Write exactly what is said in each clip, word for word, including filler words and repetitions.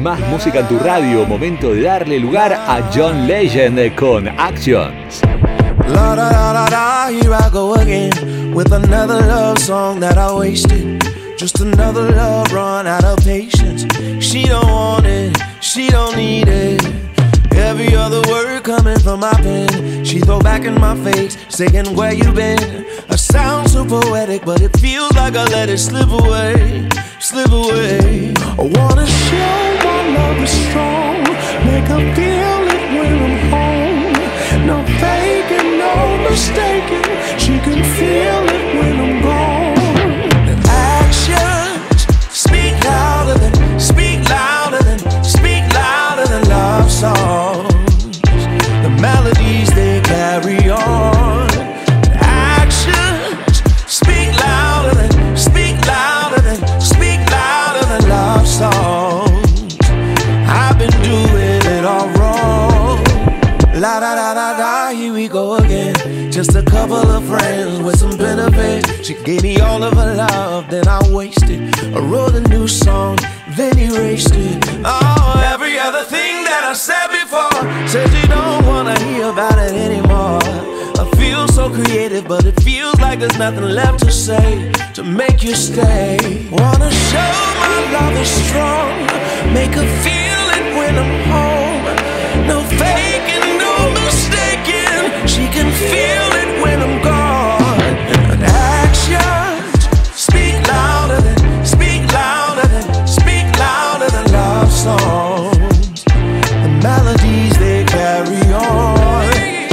más música en tu radio. Momento de darle lugar a John Legend con Actions. La da da da da, here I go again with another love song that I wasted. Just another love run out of patience. She don't want it, she don't need it. Every other word coming from my pen, she throw back in my face, saying where you been. I sound so poetic, but it feels like I let it slip away, slip away. I wanna show my love is strong, make her feel it when I'm home. No faking, no mistaking, she can feel it when I'm gone. The actions speak louder than, speak louder than, speak louder than love songs. The melodies they carry on. The actions speak louder than, speak louder than, speak louder than love songs. I've been doing it all wrong. La da da da da, here we go again. Just a couple of friends with some benefit. She gave me all of her love, then I wasted. I wrote a new song, then erased it. Oh, every other thing that I said before, said you don't wanna hear about it anymore. I feel so creative, but it feels like there's nothing left to say to make you stay. Wanna show my love is strong, make her feel it when I'm home. No faking, no mistaking, she can feel it when I'm gone. And actions speak louder than, speak louder than, speak louder than love songs. The melodies they carry on.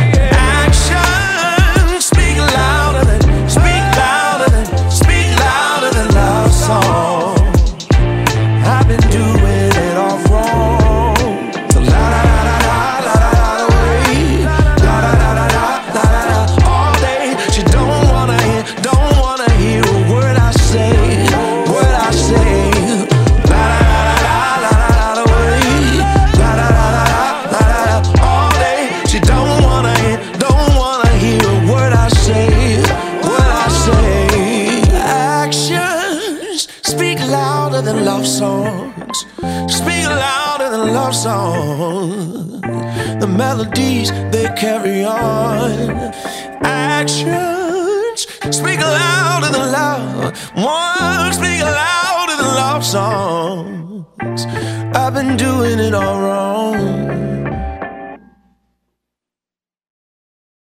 Actions speak louder than, speak louder than, speak louder than love songs. I've been doing it all wrong. So la la la la la la la la way. La la la la la la la la all day. She don't wanna hear, don't wanna hear a word I say, word I say. La la la la la la la way. La la la la la la la all day. She don't wanna hear, don't wanna hear a word I say, word I say. Actions speak louder than love songs. Speak louder than love songs. The melodies they carry on. Actions speak louder than love. One speak louder than love songs. I've been doing it all wrong.